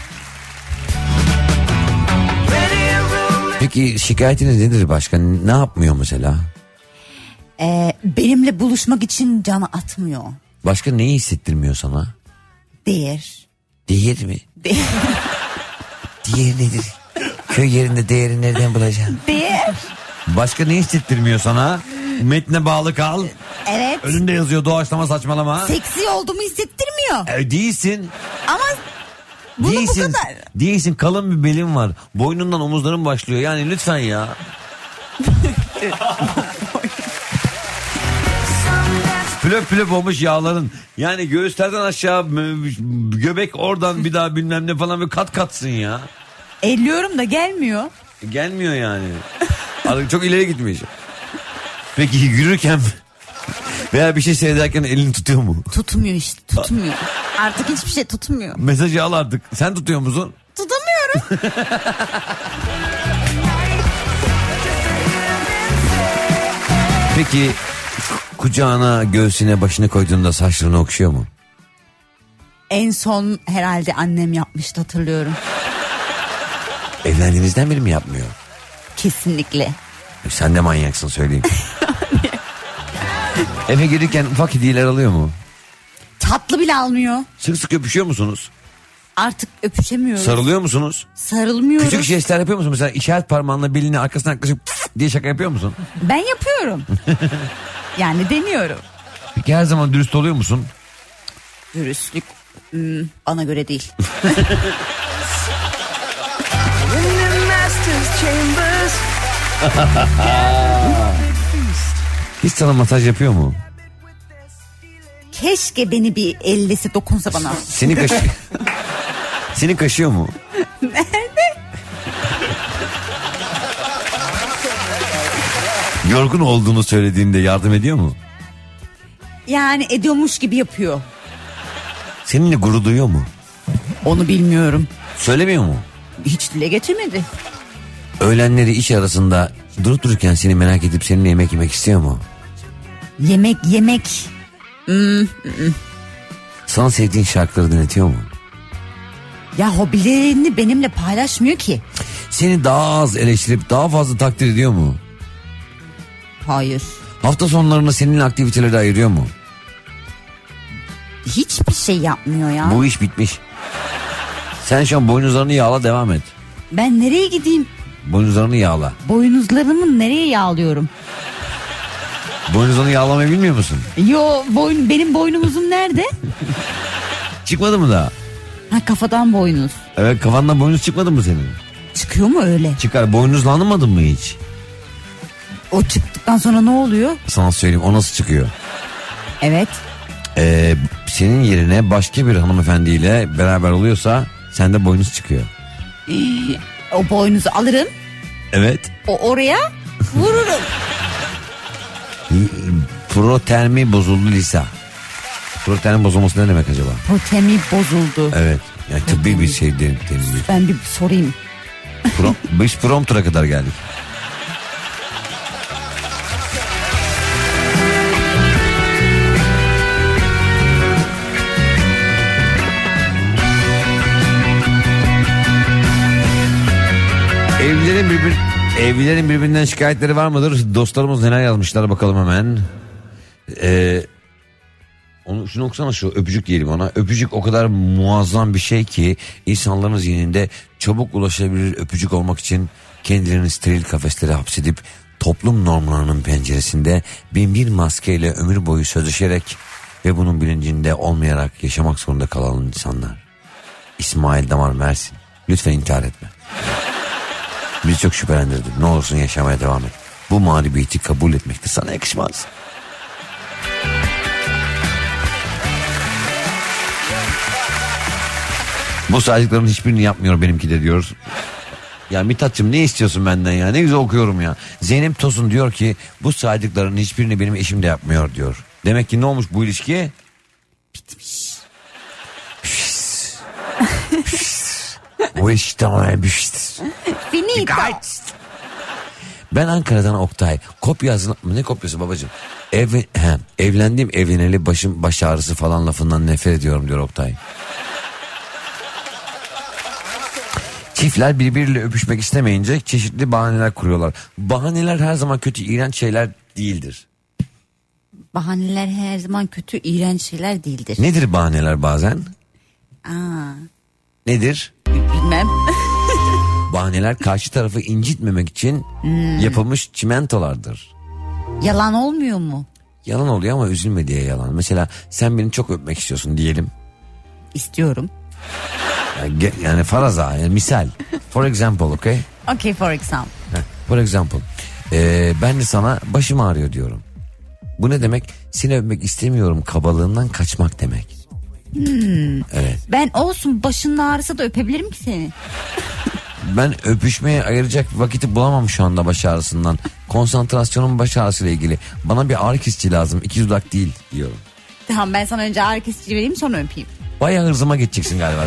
Peki şikayetiniz nedir başka? Ne yapmıyor mesela? Ee, benimle buluşmak için canı atmıyor. Başka neyi hissettirmiyor sana? Değer. Değer mi? Değer. Değer nedir? Köy yerinde değeri nereden bulacaksın? Değer. Başka ne hissettirmiyor sana? Metne bağlı kal. Evet. Önünde yazıyor doğaçlama saçmalama. Seksi olduğumu hissettirmiyor. E, değilsin. Ama bunu değilsin. bu kadar. Değilsin, kalın bir belin var. Boynundan omuzların başlıyor. Yani lütfen ya. Plöp plöp olmuş yağların. Yani göğüslerden aşağı göbek oradan bir daha bilmem ne falan, bir kat katsın ya. Elliyorum da gelmiyor. Gelmiyor yani. Artık çok ileri gitmiş. Peki yürürken veya bir şey seyrederken elini tutuyor mu? Tutmuyor işte, tutmuyor. Artık hiçbir şey tutmuyor. Mesajı al artık. Sen tutuyor musun? Tutamıyorum. Peki kucağına, göğsüne, başını koyduğunda saçlarını okşuyor mu? En son herhalde annem yapmıştı, hatırlıyorum. Evlendiğinizden beri mi yapmıyor? Kesinlikle. Sen de manyaksın söyleyeyim. Eve gelirken ufak hediyeler alıyor mu? Tatlı bile almıyor. Sık sık öpüşüyor musunuz? Artık öpüşemiyoruz. Sarılıyor musunuz? Sarılmıyoruz. Küçük jestler yapıyor musun? Mesela işaret parmağınla belini arkasına yaklaşıp pf diye şaka yapıyor musun? Ben yapıyorum. Yani deniyorum. Peki her zaman dürüst oluyor musun? Dürüstlük hmm, bana göre değil. Hiç sana masaj yapıyor mu? Keşke beni bir ellesi dokunsa bana. Seni kaşı... Seni kaşıyor mu? Nerede? Yorgun olduğunu söylediğinde yardım ediyor mu? Yani ediyormuş gibi yapıyor. Seninle gurur duyuyor mu? Onu bilmiyorum. Söylemiyor mu? Hiç dile getirmedi. Öğlenleri iş arasında durup dururken seni merak edip seninle yemek yemek istiyor mu? Yemek yemek. Hmm, hmm. Sana sevdiğin şarkıları dinletiyor mu? Ya hobilerini benimle paylaşmıyor ki. Seni daha az eleştirip daha fazla takdir ediyor mu? Hayır. Hafta sonlarını seninle aktivitelere ayırıyor mu? Hiçbir şey yapmıyor ya. Bu iş bitmiş. Sen şu an boynuzlarını yağla, devam et. Ben nereye gideyim? Boynuzlarını yağla. Boynuzlarımı nereye yağlıyorum? Boynuzlarını yağlamayı bilmiyor musun? Yo, boyun, benim boynumuzum nerede? Çıkmadı mı daha? Ha, kafadan boynuz. Evet, kafandan boynuz çıkmadı mı senin? Çıkıyor mu öyle? Çıkar. Boynuzlanmadın mı hiç? O çıktıktan sonra ne oluyor? Sana söyleyeyim, o nasıl çıkıyor? Evet. Ee, senin yerine başka bir hanımefendiyle beraber oluyorsa sende boynuz çıkıyor. Ee, o boynuzu alırım. Evet. O oraya vururum. Protermi bozuldu Lisa. Protermi bozulması ne demek acaba? Protemi bozuldu. Evet. Yani tıbbi bir şey değil. Ben bir sorayım. Prom, biz promptura kadar geldik. Evlilerin birbir evlilerin birbirinden şikayetleri var mıdır? Dostlarımız neler yazmışlar bakalım hemen. Ee, onu şunu okusana, şu öpücük diyelim ona. Öpücük o kadar muazzam bir şey ki insanların zihninde çabuk ulaşabilir öpücük olmak için kendilerini steril kafeslere hapsedip toplum normlarının penceresinde bin bir maskeyle ömür boyu sözleşerek ve bunun bilincinde olmayarak yaşamak zorunda kalan insanlar. İsmail Damar Mersin, lütfen intihar etme. Bizi çok şüphelendirdi. Ne olursun yaşamaya devam et. Bu mağlubiyeti kabul etmek de sana yakışmaz. Bu saydıkların hiçbirini yapmıyor benimki de diyor. Ya Mithat'cığım ne istiyorsun benden ya? Ne güzel okuyorum ya. Zeynep Tosun diyor ki bu saydıkların hiçbirini benim eşim de yapmıyor diyor. Demek ki ne olmuş bu ilişki? Bitmiş. Bu iş tamamen bitmiştir. Finito. Ben Ankara'dan Oktay. Kopya yazın. Ne kopyası babacığım? Ev, he, evlendiğim evleneli başım baş ağrısı falan lafından nefret ediyorum diyor Oktay. Çiftler birbiriyle öpüşmek istemeyince çeşitli bahaneler kuruyorlar. Bahaneler her zaman kötü, iğrenç şeyler değildir. Bahaneler her zaman kötü, iğrenç şeyler değildir. Nedir bahaneler bazen? Aa, nedir? bilmem. Bahaneler karşı tarafı incitmemek için hmm. yapılmış çimentolardır. Yalan olmuyor mu? Yalan oluyor ama üzülme diye yalan. Mesela sen beni çok öpmek istiyorsun diyelim. İstiyorum. Yani, yani faraza, yani misal. For example, okay? Okay, for example. For example. Ee, ben de sana başım ağrıyor diyorum. Bu ne demek? Seni öpmek istemiyorum kabalığından kaçmak demek. Hmm. Evet. Ben olsun başının ağrısı da öpebilirim ki seni. Ben öpüşmeye ayıracak vakiti bulamam şu anda baş ağrısından. Konsantrasyonum baş ağrısıyla ilgili. Bana bir ağrı kesici lazım. İki dudak değil diyorum. Tamam, ben sana önce ağrı kesici vereyim sonra öpeyim. Bayağı hırzıma geçeceksin galiba.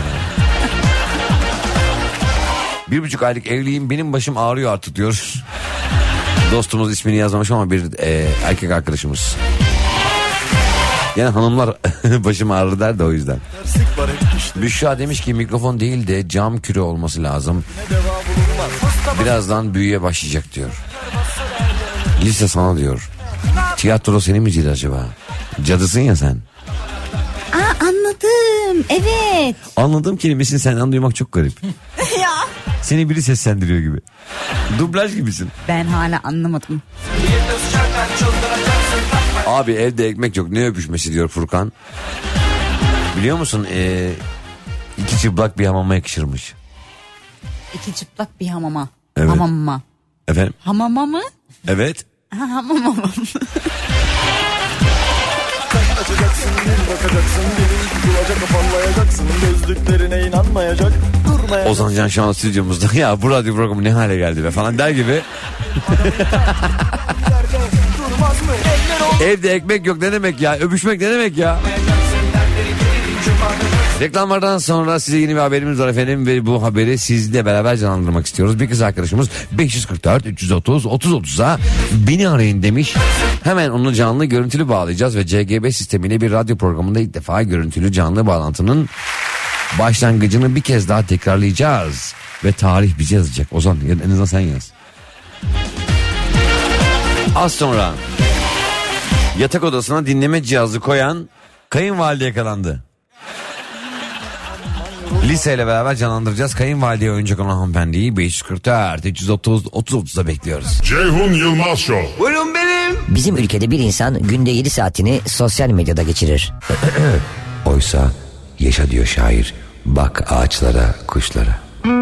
Bir buçuk aylık evliyim, benim başım ağrıyor artık diyor. Dostumuz ismini yazmamış ama bir e, erkek arkadaşımız. Yani hanımlar başım ağrır der de o yüzden. Büşra demiş ki mikrofon değil de cam küre olması lazım. Birazdan büyüye başlayacak diyor. Lise sana diyor. Tiyatro senin mi değil acaba? Cadısın ya sen. Aa, anladım, evet. Anladığım kelimesini senden duymak çok garip. Ya. Seni biri seslendiriyor gibi. Dublaj gibisin. Ben hala anlamadım. Abi evde ekmek yok, ne öpüşmesi diyor Furkan. Biliyor musun ee, iki çıplak bir hamama yakışırmış. İki çıplak bir hamama. Evet. Hamama. Efendim? Hamama mı? Evet. Ha, hamama mı? Açacaksın, bir bakacaksın, bir bulacak, kapallayacaksın, gözlüklerine inanmayacak, durmayacak. Ozan Can şu an stüdyomuzda, ya bu radyo programı ne hale geldi be falan der gibi. Evde ekmek yok ne demek ya, öpüşmek ne demek ya. Reklamlardan sonra size yeni bir haberimiz var efendim ve bu haberi sizle beraber canlandırmak istiyoruz. Bir kız arkadaşımız beş yüz kırk dört üç yüz otuz otuz otuza beni arayın demiş. Hemen onu canlı görüntülü bağlayacağız ve C G B sistemiyle bir radyo programında ilk defa görüntülü canlı bağlantının başlangıcını bir kez daha tekrarlayacağız. Ve tarih bize yazacak. Ozan en azından sen yaz. Az sonra yatak odasına dinleme cihazı koyan kayınvalide yakalandı. Liseyle beraber canlandıracağız. Kayınvalideye oyuncak olan hanımefendiyi beş yüz kırk dört üç yüz otuz otuz otuzda bekliyoruz. Ceyhun Yılmaz Show. Buyurun benim. Bizim ülkede bir insan günde yedi saatini sosyal medyada geçirir. Oysa yaşa diyor şair. Bak ağaçlara, kuşlara.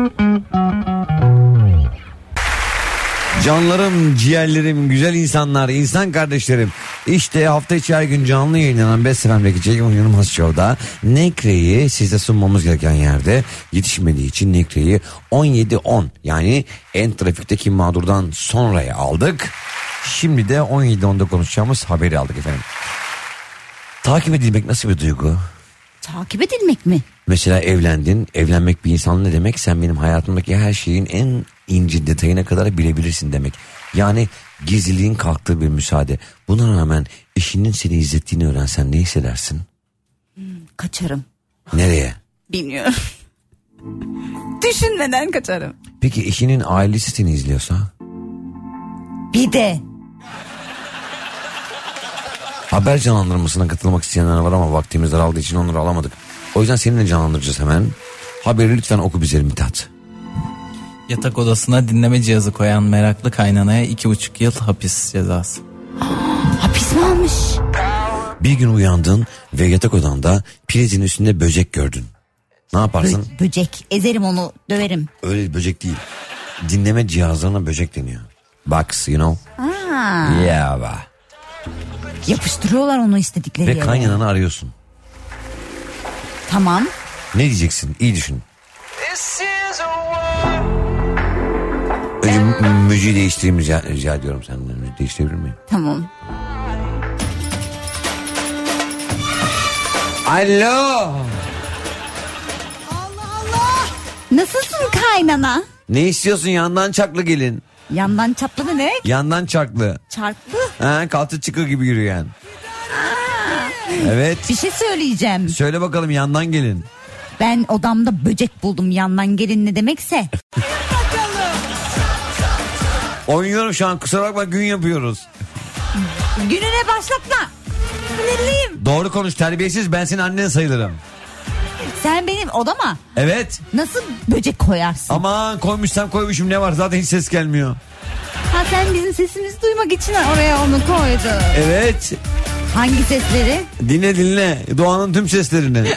Canlarım, ciğerlerim, güzel insanlar, insan kardeşlerim. İşte hafta içi her gün canlı yayınlanan Best F M'deki Ceyhun Yılmaz Show'da Nekre'yi size sunmamız gereken yerde yetişmediği için Nekre'yi on yedi on yani en trafikteki mağdurdan sonraya aldık. Şimdi de on yedi onda konuşacağımız haberi aldık efendim. Takip edilmek nasıl bir duygu? Takip edilmek mi? Mesela evlendin, evlenmek bir insan ne demek? Sen benim hayatımdaki her şeyin en ince detayına kadar bilebilirsin demek. Yani gizliliğin kalktığı bir müsaade. Buna rağmen eşinin seni izlettiğini öğrensen ne hissedersin? Hmm, kaçarım. Nereye? Bilmiyorum. Düşünmeden kaçarım. Peki eşinin ailesi seni izliyorsa? Bir de. Haber canlandırmasına katılmak isteyenler var ama vaktimiz daraldığı için onları alamadık. O yüzden seninle canlandıracağız hemen. Haberi lütfen oku bize Mithat. Yatak odasına dinleme cihazı koyan meraklı kaynanaya iki buçuk yıl hapis cezası. Hapis mi almış? Bir gün uyandın ve yatak odanda prizin üstünde böcek gördün. Ne yaparsın? Bö- böcek. Ezerim onu, döverim. Öyle bir böcek değil. Dinleme cihazlarına böcek deniyor. Box, you know. Aa. Yeah, ba. Yapıştırıyorlar onu istedikleri Ve yere. kaynananı arıyorsun. Tamam. Ne diyeceksin? İyi düşün. Önce m- müziği değiştireyim rica, rica ediyorum senden. Müziği değiştirebilir miyim? Tamam. Alo. Nasılsın kaynana? Ne istiyorsun yandan çaklı gelin? Yandan çaplı ne demek? Yandan çaklı. Çarplı. Ha, kaltı çıkı gibi yürüyen. Evet. Bir şey söyleyeceğim. Söyle bakalım yandan gelin. Ben odamda böcek buldum, yandan gelin ne demekse. Oynuyorum şu an, kusura bakma, gün yapıyoruz. Gününe başlatma. Sinirliyim. Doğru konuş, terbiyesiz, ben senin annen sayılırım. Sen benim odama Evet. nasıl böcek koyarsın? Aman koymuşsam koymuşum, ne var, zaten hiç ses gelmiyor. Ha, sen bizim sesimizi duymak için oraya onu koydun. Evet. Hangi sesleri? Dinle dinle doğanın tüm seslerini.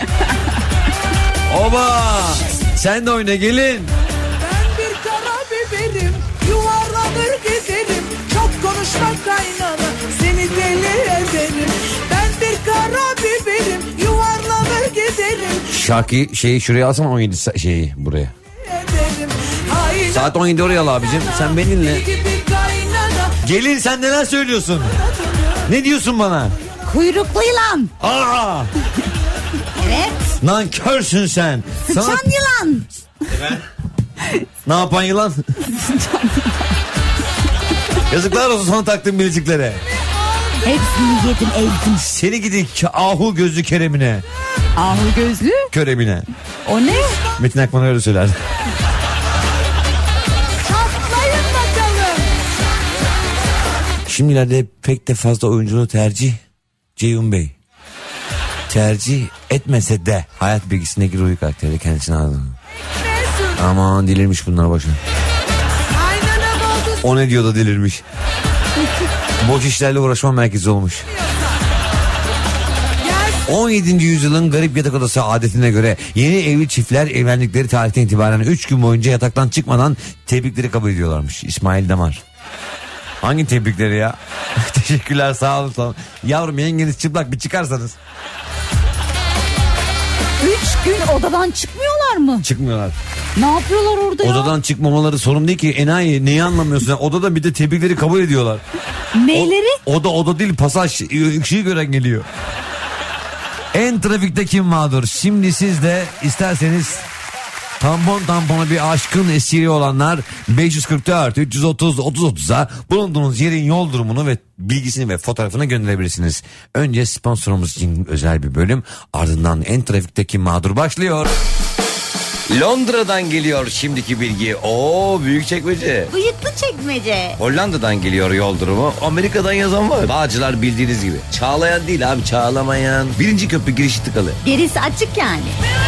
Oba, sen de oyna gelin. Ben bir kara biberim, yuvarlanır giderim. Çok konuşma kaynana, seni deli ederim. Ben bir kara biberim, yuvarlanır giderim. Şarkıyı şeyi şuraya alsana, on yedi sa- şeyi buraya. Ederim. Hayır. Saat on yedi oraya al abicim, sen beni dinle. Gelin, sen neler söylüyorsun? Ne diyorsun bana? Kuyruklu yılan. Aa! Evet. Nankörsün sen. Sıçan Sana... yılan. Ne yapan yılan? Yazıklar olsun sana taktığım bileciklere. Hepsini yedim, ezdim. Seni gidik ahu gözlü Kerem'ine. Ahu gözlü? Köremine. O ne? Metin Akman öyle söyler. Çatlayın bakalım. Şimdilerde pek de fazla oyunculuğu tercih Ceyhun Bey. Tercih etmese de hayat bilgisindeki Ruhi karakteri kendisine aldı. Aman delirmiş bunlar boşuna. O ne diyor da delirmiş. Boş işlerle uğraşma merkezi olmuş. on yedinci yüzyılın garip yatak odası adetine göre yeni evli çiftler evlendikleri tarihten itibaren üç gün boyunca yataktan çıkmadan tebrikleri kabul ediyorlarmış. İsmail Damar. Hangi tebrikleri ya? Teşekkürler, sağ olun, sağ olun. Yavrum yengeniz çıplak, bir çıkarsanız. Üç gün odadan çıkmıyorlar mı? Çıkmıyorlar. Ne yapıyorlar orada ya? Odadan çıkmamaları sorun değil ki enayi, neyi anlamıyorsun? Yani odada bir de tebrikleri kabul ediyorlar. Neyleri? O, oda oda değil, pasaj, ışığı gören geliyor. En trafikte kim mağdur? Şimdi siz de isterseniz tampon tampona bir aşkın esiri olanlar beş yüz kırk dört üç yüz otuz otuz otuza bulunduğunuz yerin yol durumunu ve bilgisini ve fotoğrafını gönderebilirsiniz. Önce sponsorumuz için özel bir bölüm, ardından en trafikte kim mağdur başlıyor. Londra'dan geliyor şimdiki bilgi. Oo, Büyükçekmece. Bıyıklı çekmece. Hollanda'dan geliyor yol durumu. Amerika'dan yazan var. Bağcılar bildiğiniz gibi. Çağlayan değil abi, çağlamayan. Birinci köprü girişi tıkalı. Gerisi açık yani.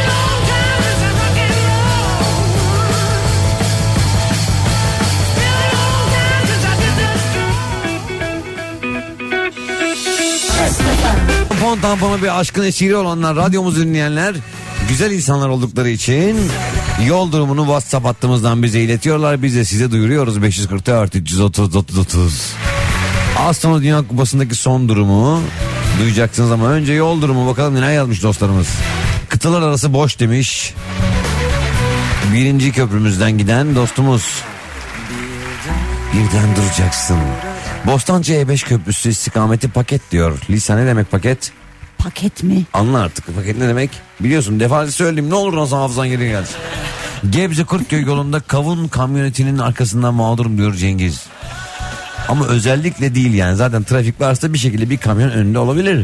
Tampon tampona bir aşkın esiri olanlar, radyomuzu dinleyenler, güzel insanlar oldukları için yol durumunu WhatsApp hattımızdan bize iletiyorlar. Biz de size duyuruyoruz. Beş yüz kırk dört üç yüz otuz otuz otuz. Az sonra Dünya Kupası'ndaki son durumu duyacaksınız ama önce yol durumu, bakalım neler yazmış dostlarımız. Kıtalar arası boş demiş birinci köprümüzden giden dostumuz. Birden duracaksın. Bostancı E beş köprüsü istikameti paket diyor. Lisa, ne demek paket? Paket mi? Anla artık, paket ne demek? Biliyorsun, defalarca söyleyeyim, ne olur nasıl hafızan geri gelsin. Gebze Kurtköy yolunda kavun kamyonetinin arkasından mağdurum diyor Cengiz. Ama özellikle değil yani, zaten trafik varsa bir şekilde bir kamyon önünde olabilir.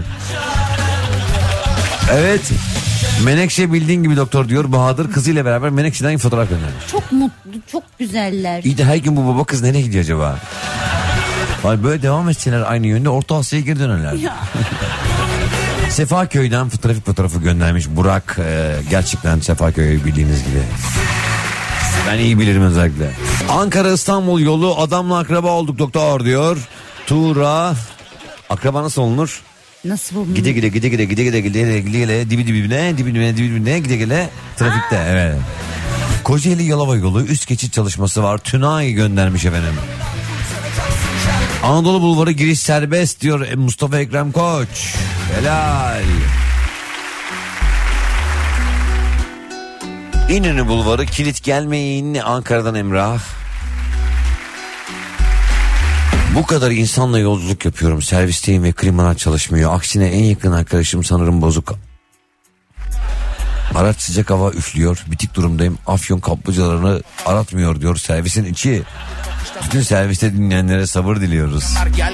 Evet, Menekşe bildiğin gibi doktor diyor. Bahadır kızıyla beraber Menekşe'den fotoğraf göndermiş. Çok mutlu, çok güzeller. İyi de her gün bu baba kız nereye gidiyor acaba? Vay, böyle devam etseler aynı yönde Orta Asya'ya geri dönerler. Sefaköy'den trafik fotoğrafı göndermiş Burak. Ee, gerçekten Sefaköy'ü bildiğiniz gibi. Ben iyi bilirim özellikle. Ankara İstanbul yolu adamla akraba olduk doktor diyor. Tuğra. Akraba nasıl olunur? Nasıl bulunur? Gide gide gide gide gide gide gide gide gide dibi dibine dibi dibine dibi dibine gide gide trafikte. Aa. Evet. Kocaeli Yalova yolu üst geçit çalışması var. Tünay göndermiş efendim. Anadolu Bulvarı giriş serbest diyor Mustafa Ekrem Koç. Helal. İnönü Bulvarı kilit gelmeyin Ankara'dan Emrah. Bu kadar insanla yolculuk yapıyorum. Servisteyim ve klimalar çalışmıyor. Aksine en yakın arkadaşım sanırım bozuk. Araç sıcak hava üflüyor. Bitik durumdayım. Afyon kaplıcalarını aratmıyor diyor servisin içi. Bütün serviste dinleyenlere sabır diliyoruz.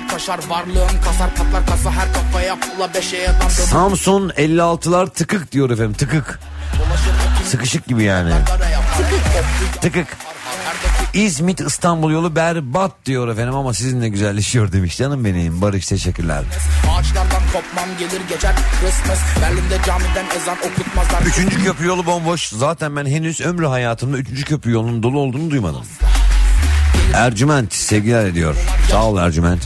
Samsun elli altılar tıkık diyor efendim, tıkık. Sıkışık gibi yani. Tıkık. Tıkık. İzmit İstanbul yolu berbat diyor efendim ama sizinle güzelleşiyor demiş canım benim. Barış teşekkürler. Ağaçlardan kopmam gelir geçer Christmas. Berlin'de camiden ezan okutmazlar. Üçüncü köprü yolu bomboş. Zaten ben henüz ömrü hayatımda üçüncü köprü yolunun dolu olduğunu duymadım. Ercüment sevgiler ediyor. Sağ ol Ercüment.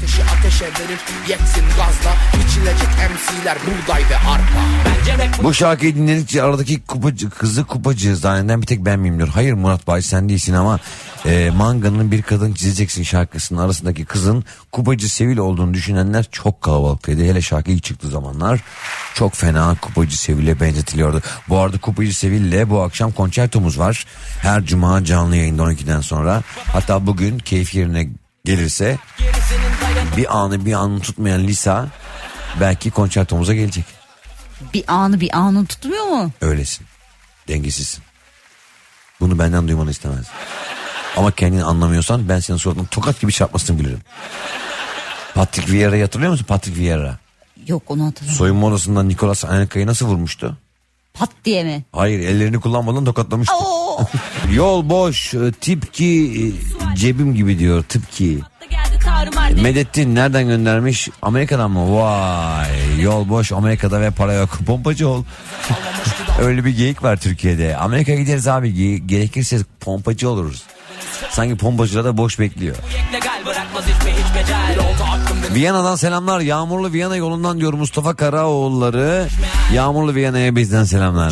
Bu şarkıyı dinledikçe aradaki kupacı, kızı kupacı zanneden bir tek ben miyim diyor. Hayır Murat Bay sen değilsin ama e, Manga'nın Bir Kadın Çizeceksin şarkısının arasındaki kızın kupacı Sevil olduğunu düşünenler çok kalabalıktaydı. Hele şarkı ilk çıktığı zamanlar çok fena kupacı Sevil'e benzetiliyordu. Bu arada kupacı Sevil'le bu akşam konçertomuz var. Her cuma canlı yayında on ikiden sonra. Hatta bugün keyif yerine gelirse bir anı bir anı tutmayan Lisa belki konçertomuza gelecek. Bir anı bir anı tutmuyor mu? Öylesin. Dengesizsin. Bunu benden duymanı istemez. Ama kendini anlamıyorsan ben senin suratına tokat gibi çarpmasını bilirim. Patrick Vieira'yı hatırlıyor musun? Patrick Vieira. Yok onu hatırlamıyorum. Soyunma odasından Nicolas Anelka'yı nasıl vurmuştu? Pat diye mi? Hayır, ellerini kullanmadan tokatlamıştı. Yol boş, tip ki cebim gibi diyor, tip ki. Medettin nereden göndermiş? Amerika'dan mı? Vay, yol boş Amerika'da ve para yok. Pompacı ol. Öyle bir geyik var Türkiye'de. Amerika'ya gideriz abi, gerekirse pompacı oluruz. Sanki pompacılar da boş bekliyor. Viyana'dan selamlar. Yağmurlu Viyana yolundan diyor Mustafa Karaoğulları. Yağmurlu Viyana'ya bizden selamlar.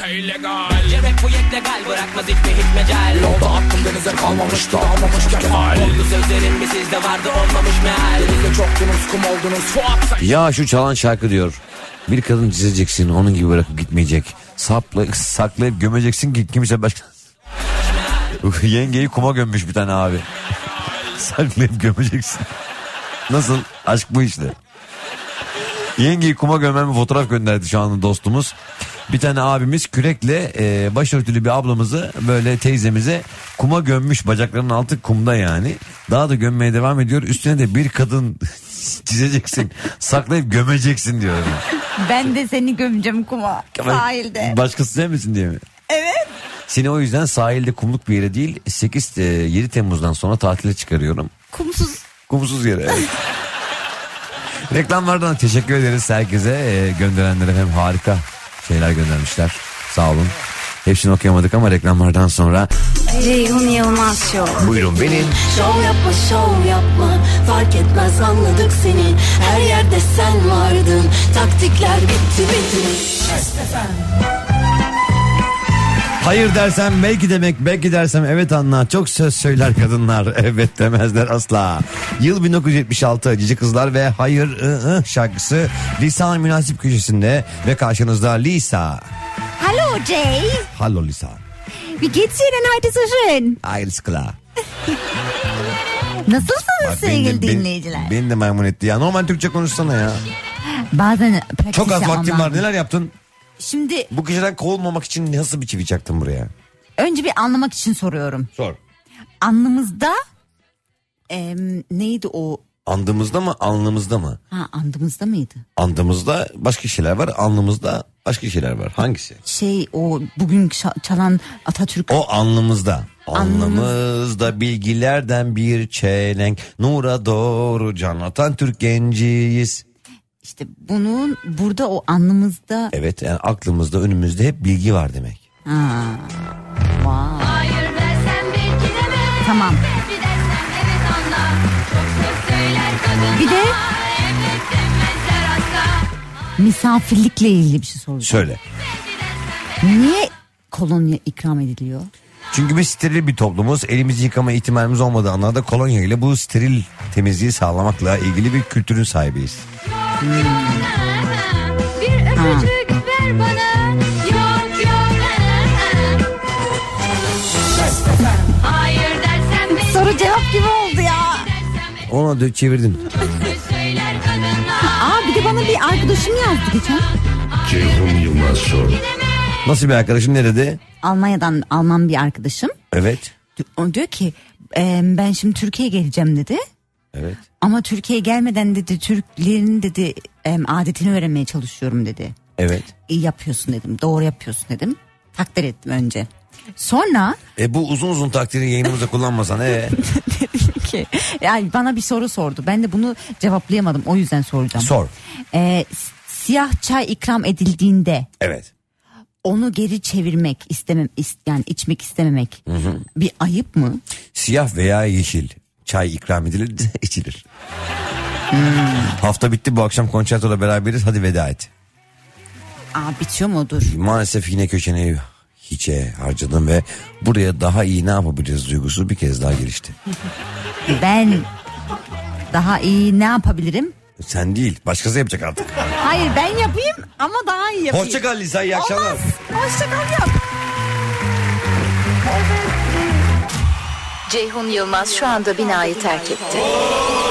Yolda aklım denize kalmamış da almamış kemal. Oldu sözlerin mi sizde vardı olmamış meal. Denizde çoktunuz kum oldunuz Fuat. Ya şu çalan şarkı diyor. Bir kadın çizeceksin onun gibi bırakıp gitmeyecek. Sapla, saklayıp gömeceksin ki kimse başka... Yengeyi kuma gömmüş bir tane abi. Saklayıp gömeceksin. Nasıl? Aşk bu işte. Yengeyi kuma gömen bir fotoğraf gönderdi şu anda dostumuz. Bir tane abimiz kürekle e, başörtülü bir ablamızı böyle teyzemize kuma gömmüş. Bacaklarının altı kumda yani. Daha da gömmeye devam ediyor. Üstüne de bir kadın çizeceksin. Saklayıp gömeceksin diyor. Ben de seni gömeceğim kuma sahilde. Başkası sen misin diye mi? Evet. Seni o yüzden sahilde kumluk bir yere değil sekiz yedi Temmuz'dan sonra tatile çıkarıyorum. Kumsuz. Kumsuz yere evet. Reklamlardan teşekkür ederiz herkese. Ee, gönderenlere hem harika şeyler göndermişler. Sağ olun. Hepsini okuyamadık ama reklamlardan sonra. Ceyhun Yılmaz Show. Buyurun benim. Şov yapma şov yapma. Fark etmez anladık seni. Her yerde sen vardın. Taktikler bitti bitti. Hayır dersem belki demek, belki dersem evet anla. Çok söz söyler kadınlar, evet demezler asla. Yıl bin dokuz yüz yetmiş altı Cici Kızlar ve Hayır ı ı şarkısı Lisan Münasip köşesinde ve karşınızda Lisa. Hallo Jay. Hallo Lisa. Wie geht's dir denn heute so schön? Alles klar. Nasılsınız sevgili beni, dinleyiciler? Beni, beni de maymun etti ya. Normal Türkçe konuşsana ya. Bazen çok az vaktim var, neler yaptın? Şimdi bu kişiden kovulmamak için nasıl bir çivi çaktın buraya? Önce bir anlamak için soruyorum. Sor. Alnımızda e, neydi o? Andımızda mı, alnımızda mı? Ha, andımızda mıydı? Andımızda başka şeyler var, alnımızda başka şeyler var. Hangisi? Şey o bugün çalan Atatürk. O alnımızda. Alnımızda bilgilerden bir çelenk, nura doğru can atan Türk genciyiz. İşte bunun burada o alnımızda. Evet, yani aklımızda, önümüzde hep bilgi var demek. Ha. Wow. Hayır dersen Tamam. Bir de misafirlikle ilgili bir şey soracağım. Söyle. Niye kolonya ikram ediliyor? Çünkü biz steril bir toplumuz. Elimizi yıkama ihtimalimiz olmadığı anlarda kolonya ile bu steril temizliği sağlamakla ilgili bir kültürün sahibiyiz. Hmm. Bir öpücük ver bana. Yok yok. Hayır dersem beni. Soru cevap gibi oldu ya. Ona da çevirdin. Aa bir de bana bir arkadaşım yazdı geçen. Ceyhun Yılmaz sor. Nasıl bir arkadaşın, nerede? Almanya'dan Alman bir arkadaşım. Evet. O diyor ki e, ben şimdi Türkiye'ye geleceğim dedi. Evet. Ama Türkiye'ye gelmeden dedi Türklerin dedi e, adetini öğrenmeye çalışıyorum dedi. Evet. İyi yapıyorsun dedim, doğru yapıyorsun dedim. Takdir ettim önce. Sonra E bu uzun uzun takdiri yayınımızda kullanmasan e. dedim ki yani bana bir soru sordu. Ben de bunu cevaplayamadım, o yüzden soracağım. Sor. E, siyah çay ikram edildiğinde Evet. onu geri çevirmek istemem, ist, yani içmek istememek Hı hı. bir ayıp mı? Siyah veya yeşil çay ikram edilir de içilir. Hmm. Hafta bitti, bu akşam konçertoda beraberiz, hadi veda et. Aa bitiyor mu? Dur. Maalesef yine köşeneyi hiçe harcadım ve buraya daha iyi ne yapabiliriz duygusu bir kez daha gelişti. Ben daha iyi ne yapabilirim? Sen değil, başkası yapacak artık. Hayır ben yapayım ama daha iyi yapayım. Hoşça kal Lisa, iyi akşamlar. Olmaz. Hoşça kal yap. Ceyhun Yılmaz şu anda binayı terk etti.